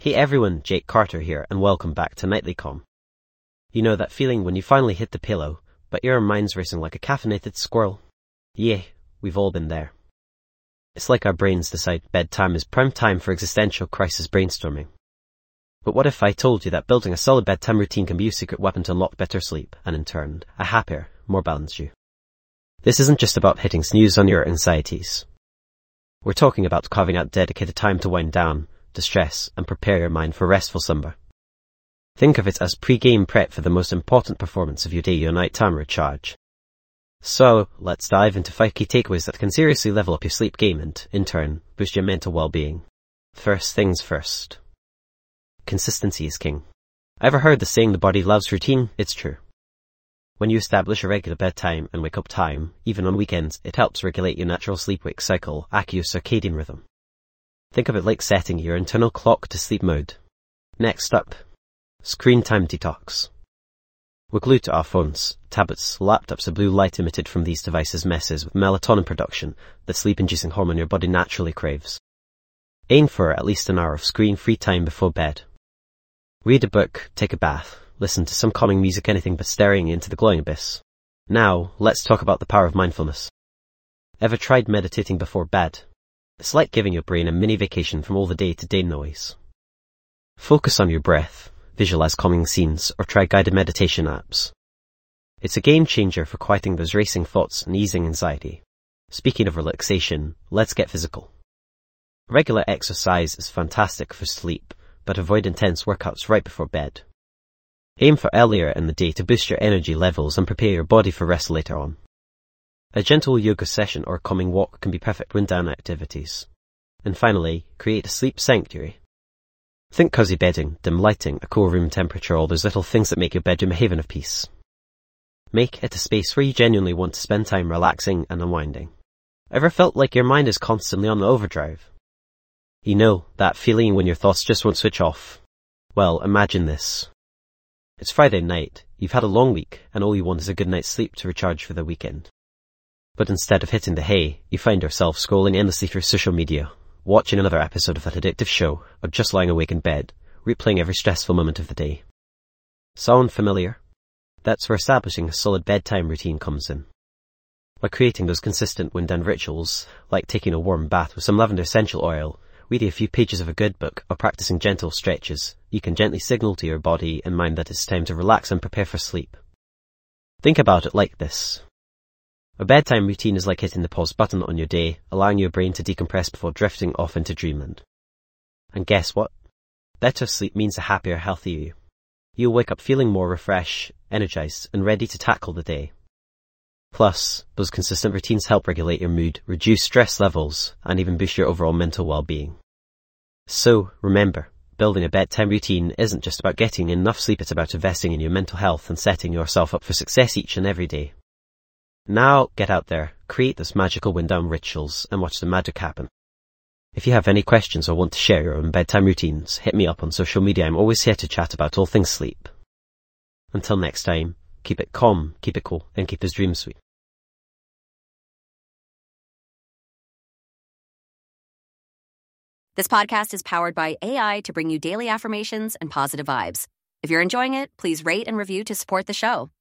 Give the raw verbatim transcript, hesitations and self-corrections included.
Hey everyone, Jake Carter here, and welcome back to Nightly Calm. You know that feeling when you finally hit the pillow, but your mind's racing like a caffeinated squirrel? Yeah, we've all been there. It's like our brains decide bedtime is prime time for existential crisis brainstorming. But what if I told you that building a solid bedtime routine can be your secret weapon to unlock better sleep, and in turn, a happier, more balanced you? This isn't just about hitting snooze on your anxieties. We're talking about carving out dedicated time to wind down, distress, and prepare your mind for restful slumber. Think of it as pre-game prep for the most important performance of your day, your nighttime recharge. So, let's dive into five key takeaways that can seriously level up your sleep game and, in turn, boost your mental well-being. First things first. Consistency is king. Ever heard the saying the body loves routine? It's true. When you establish a regular bedtime and wake-up time, even on weekends, it helps regulate your natural sleep-wake cycle, aka your circadian rhythm. Think of it like setting your internal clock to sleep mode. Next up, screen time detox. We're glued to our phones, tablets, laptops. The blue light emitted from these devices messes with melatonin production, the sleep-inducing hormone your body naturally craves. Aim for at least an hour of screen-free time before bed. Read a book, take a bath, listen to some calming music, anything but staring into the glowing abyss. Now, let's talk about the power of mindfulness. Ever tried meditating before bed? It's like giving your brain a mini vacation from all the day-to-day noise. Focus on your breath, visualize calming scenes, or try guided meditation apps. It's a game changer for quieting those racing thoughts and easing anxiety. Speaking of relaxation, let's get physical. Regular exercise is fantastic for sleep, but avoid intense workouts right before bed. Aim for earlier in the day to boost your energy levels and prepare your body for rest later on. A gentle yoga session or calming walk can be perfect wind-down activities. And finally, create a sleep sanctuary. Think cozy bedding, dim lighting, a cool room temperature, all those little things that make your bedroom a haven of peace. Make it a space where you genuinely want to spend time relaxing and unwinding. Ever felt like your mind is constantly on overdrive? You know, that feeling when your thoughts just won't switch off? Well, imagine this. It's Friday night, you've had a long week, and all you want is a good night's sleep to recharge for the weekend. But instead of hitting the hay, you find yourself scrolling endlessly through social media, watching another episode of that addictive show, or just lying awake in bed, replaying every stressful moment of the day. Sound familiar? That's where establishing a solid bedtime routine comes in. By creating those consistent wind-down rituals, like taking a warm bath with some lavender essential oil, reading a few pages of a good book, or practicing gentle stretches, you can gently signal to your body and mind that it's time to relax and prepare for sleep. Think about it like this. A bedtime routine is like hitting the pause button on your day, allowing your brain to decompress before drifting off into dreamland. And guess what? Better sleep means a happier, healthier you. You'll wake up feeling more refreshed, energized, and ready to tackle the day. Plus, those consistent routines help regulate your mood, reduce stress levels, and even boost your overall mental well-being. So, remember, building a bedtime routine isn't just about getting enough sleep, it's about investing in your mental health and setting yourself up for success each and every day. Now, get out there, create those magical wind-down rituals, and watch the magic happen. If you have any questions or want to share your own bedtime routines, hit me up on social media. I'm always here to chat about all things sleep. Until next time, keep it calm, keep it cool, and keep those dreams sweet. This podcast is powered by A I to bring you daily affirmations and positive vibes. If you're enjoying it, please rate and review to support the show.